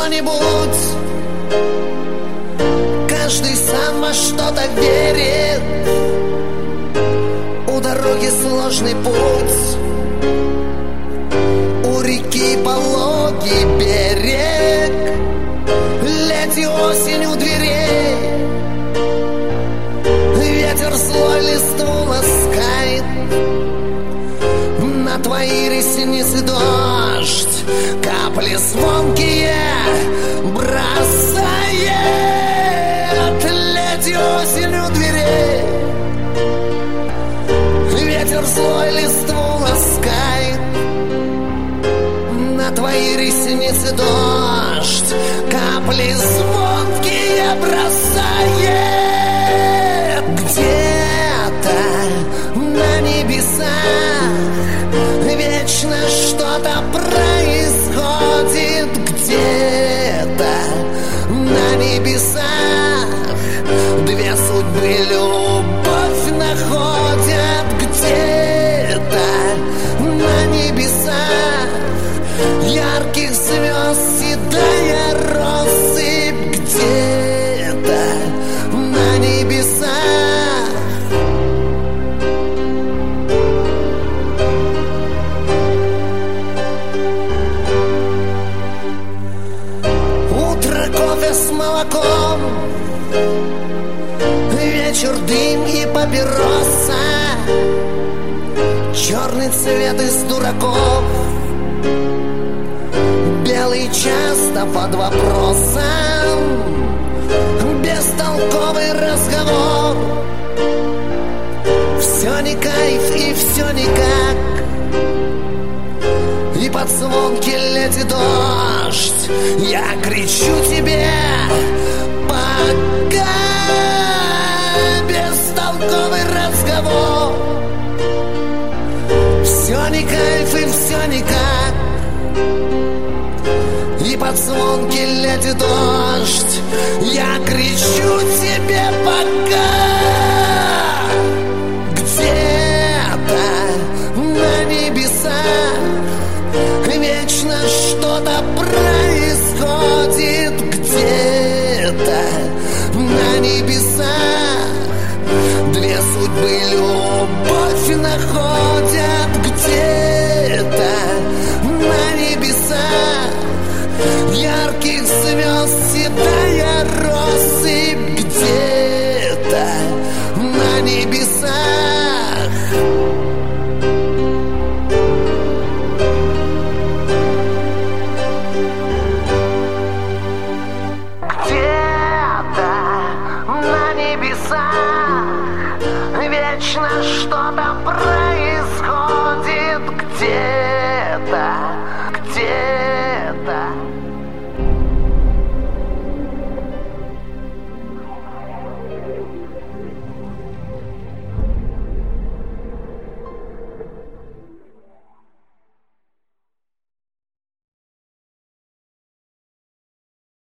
что-нибудь. Каждый сам во что-то верит. У дороги сложный путь, у реки пологий берег. Лето и осень у дверей, ветер злой листву ласкает. На твои ресницы дождь капли звонкие бросает. Лето и осень у дверей, ветер злой листву ласкает. На твои ресницы дождь капли звонкие бросает. Где-то на небесах вечно что-то происходит. Где-то на небесах две судьбы любовь находят. Где-то на небесах ярких звезд седая россыпь. Где-то на небесах утро, кофе с молоком, вечер, дым и папироса. Черный цвет из дураков, белый часто под вопросом. Бестолковый разговор, все не кайф и все никак. И под звонкий летит дождь я кричу тебе пока. Бестолковый разговор, все не кайф и все никак. И под звонкий летит дождь я кричу тебе пока. Где-то на небесах вечно что-то происходит. Где-то на небесах две судьбы любовь находят. Где-то на небесах ярких звезд седая россыпь. Где-то на небесах где-то на небесах вечно что-то происходит.